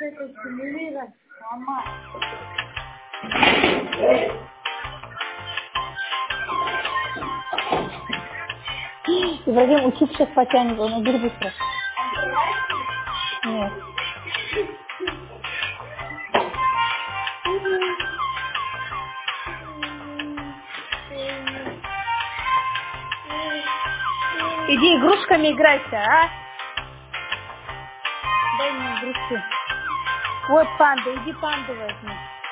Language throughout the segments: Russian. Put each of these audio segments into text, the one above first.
Ибрагим, учить сейчас потянет, он убери быстро. Нет. Иди игрушками играйся, а? Дай мне игрушки. Вот панда, иди панду возьми.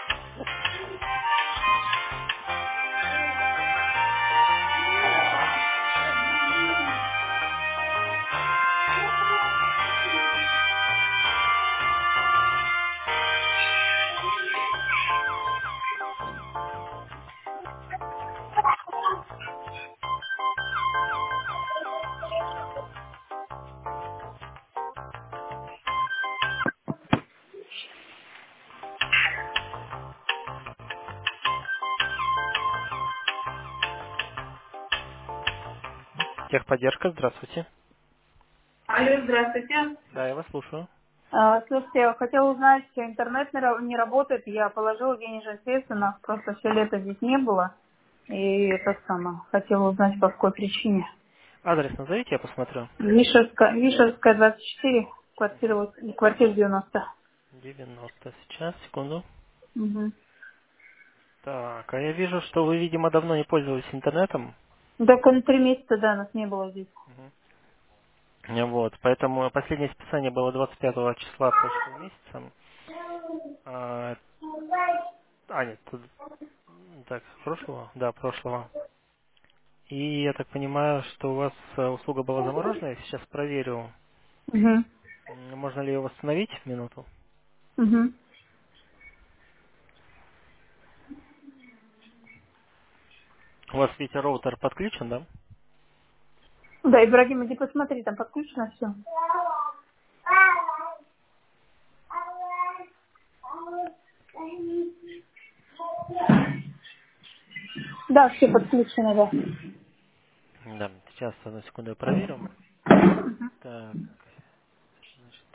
Техподдержка, здравствуйте. Алло, здравствуйте. Да, я вас слушаю. Слушайте, я хотела узнать, что интернет не работает. Я положила денежные средства, нас просто все лето здесь не было. И это самое. Хотела узнать, по какой причине. Адрес назовите, я посмотрю. Вишерская 24, квартира 90. 90. Сейчас, секунду. Угу. Так, а я вижу, что вы, видимо, давно не пользовались интернетом. Так он 3 месяца, да, нас не было здесь. Мгм. Вот, поэтому последнее списание было 25 числа прошлого месяца. А, нет, так, прошлого? Да, прошлого. И я так понимаю, что у вас услуга была заморожена. Я сейчас проверю, Угу. можно ли ее восстановить в минуту. Угу. У вас, видите, роутер подключен, да? Да, Ибрагим, иди посмотри, там подключено все. Да, все подключено, да. Да, сейчас, одну секунду, я проверю. Так, значит,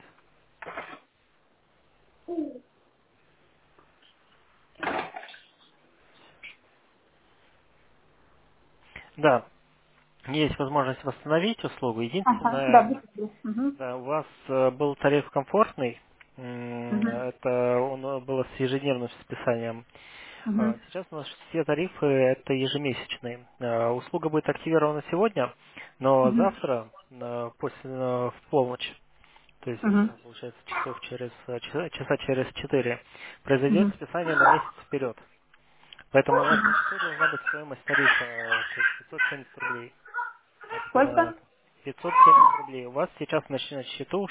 да, есть возможность восстановить услугу. Ага, да, Единственное, быстро. Угу. да, у вас был тариф комфортный. Угу. Это он было с ежедневным списанием. Угу. Сейчас у нас все тарифы это ежемесячные. Услуга будет активирована сегодня, но Угу. завтра в полночь, то есть Угу. получается часа через 4, произойдет Угу. списание на месяц вперед. Поэтому у вас на счету должна быть стоимость тарифа, то есть 570 рублей. Сколько? Это 570 рублей. У вас сейчас на счету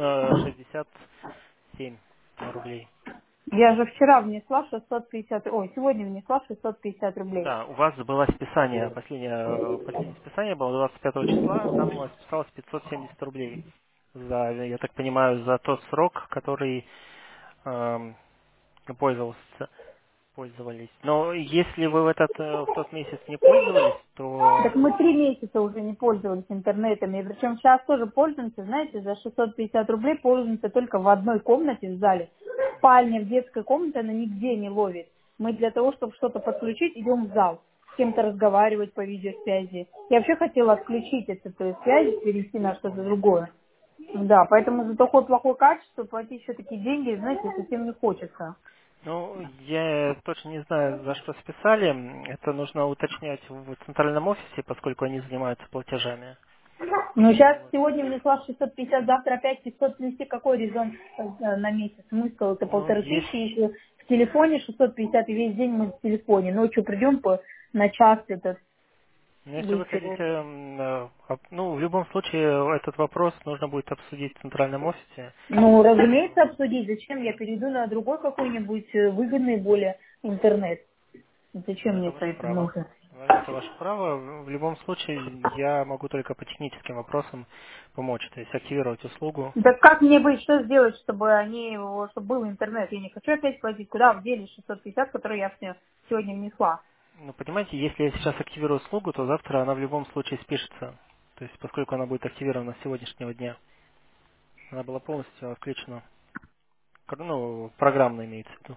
67 рублей. Я же вчера внесла 650, ой, сегодня внесла 650 рублей. Да, у вас было списание, последнее списание было 25 числа, там у вас списалось 570 рублей. Я так понимаю, за тот срок, который эм, пользовались. Но если вы в тот месяц не пользовались, то Так мы 3 месяца уже не пользовались интернетом. И причем сейчас тоже пользуемся, знаете, за 650 рублей пользуемся только в одной комнате в зале. В спальне, в детской комнате она нигде не ловит. Мы для того, чтобы что-то подключить, идем в зал. С кем-то разговаривать по видеосвязи. Я вообще хотела отключить эту связь, перейти на что-то другое. Да, поэтому за такое плохое качество платить еще такие деньги, знаете, совсем не хочется. ну, я точно не знаю, за что списали. Это нужно уточнять в центральном офисе, поскольку они занимаются платежами. Ну, сейчас Вот. сегодня внесла 650, завтра опять 500 внести. Какой резон на месяц? Смысл это Ну, 1500, есть. если в телефоне 650, и весь день мы в телефоне. Ночью придем на час этот Ну, если вы выйти. хотите, ну, в любом случае, этот вопрос нужно будет обсудить в центральном офисе. Ну, разумеется, Вот. обсудить. Зачем я Да. перейду на другой какой-нибудь выгодный более интернет? Ну, Зачем мне это это ваше право. нужно? Это ваше право. В любом случае, я могу только по техническим вопросам помочь, то есть активировать услугу. Так как мне быть, что сделать, чтобы чтобы был интернет? Я не хочу опять платить. Куда в деле 650, которые я сегодня внесла? Ну, понимаете, если я сейчас активирую услугу, то завтра она в любом случае спишется. То есть, поскольку она будет активирована с сегодняшнего дня. Она была полностью отключена. Ну, программно имеется в виду.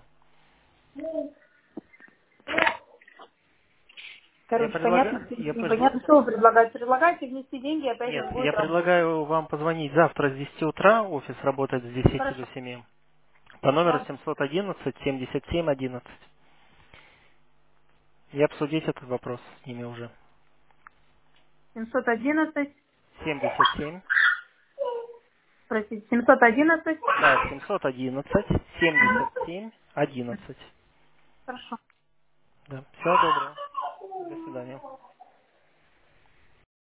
Я Короче, понятно, предлагаю, непонятно, что вы предлагаете. Предлагаете внести деньги, опять нет, он будет я работать. предлагаю вам позвонить завтра с 10 утра, офис работает с 10 до Хорошо. 7, по номеру Да. 711 77 11. И обсудить этот вопрос с ними уже. 711, 77, простите, 711. да, 711 77 11. Хорошо. Да. Всего доброго. До свидания.